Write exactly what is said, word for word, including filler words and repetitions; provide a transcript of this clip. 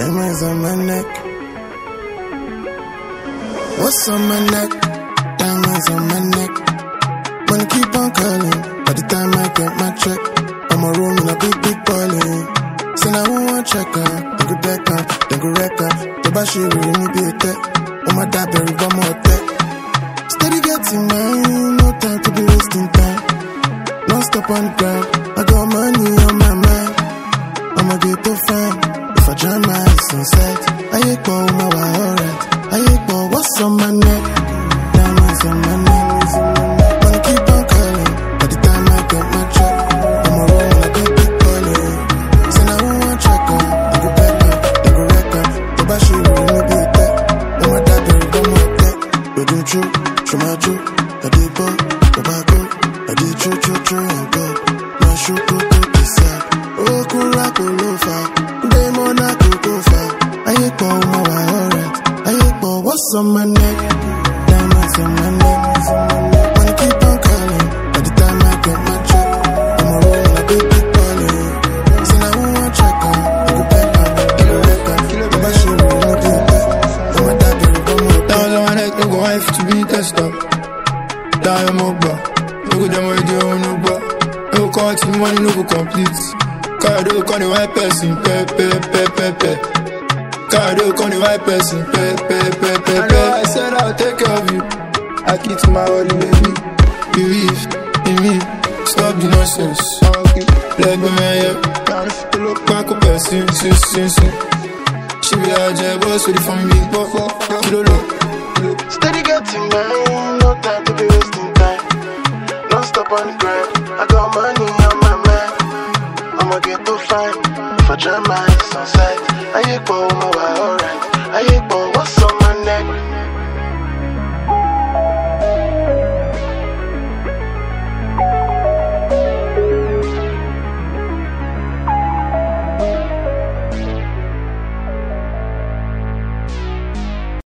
Diamonds on my neck. What's on my neck? Diamonds on my neck. Money keep on calling. By the time I get my check, I'm a room in a big, big ballin'. Say now who want check out? Then go deck out, then go wreck out. The bashi really me be a tech. Oh my dad, berry, one more tech. Steady getting mine, no time to be wasting time. Non stop on the ground, I got money on my mind. I'ma get to fine. If I dry my eyes on sight, I ain't go my way, alright. I ain't go, what's on my neck? Diamonds on my neck. Money keep on calling. By the time I get my check, I'm a roll in a big, big ballin'. Say now who want check out? They go back out, they go wreck out. The bashi really me be a tech. Oh my dad, berry, one more tech. We do true, show my true. I did go, go back go. I did true, true, true, and go. My shoe go, go, this side. Oh, cool, rock, cool, low, far. They mona, go, go, far. I ain't go, my way, alright. I ain't go, what's on my neck? Diamonds on my neck. Money keep on calling. By the time I get my check, I'm a roll in a big, big ballin'. Say now who want check out? They go back out, they go wreck out. The bashi really no do that. Oh my dad, berry, one more tech. Diamonds on my neck, no go wife to be tested. Diamond mobile, no go demo radio, no go. No count the money, no go complete. Cardo con the white person, pe pe pe pe pe. Cardo con the white person, pe pe pe pe pe. I said I'll take care of you. I keep to my body, baby. Believe in me, stop the nonsense. Let me hear. Back up, sin, sin, sin, sin. She be a jabos with the family, but kilo low. Steady getting mine, no time to be wasting time. Non stop on the grind, I got money on my mind. I'ma get to fine. If I dry my eyes on sight, I ain't go my way, alright. I ain't go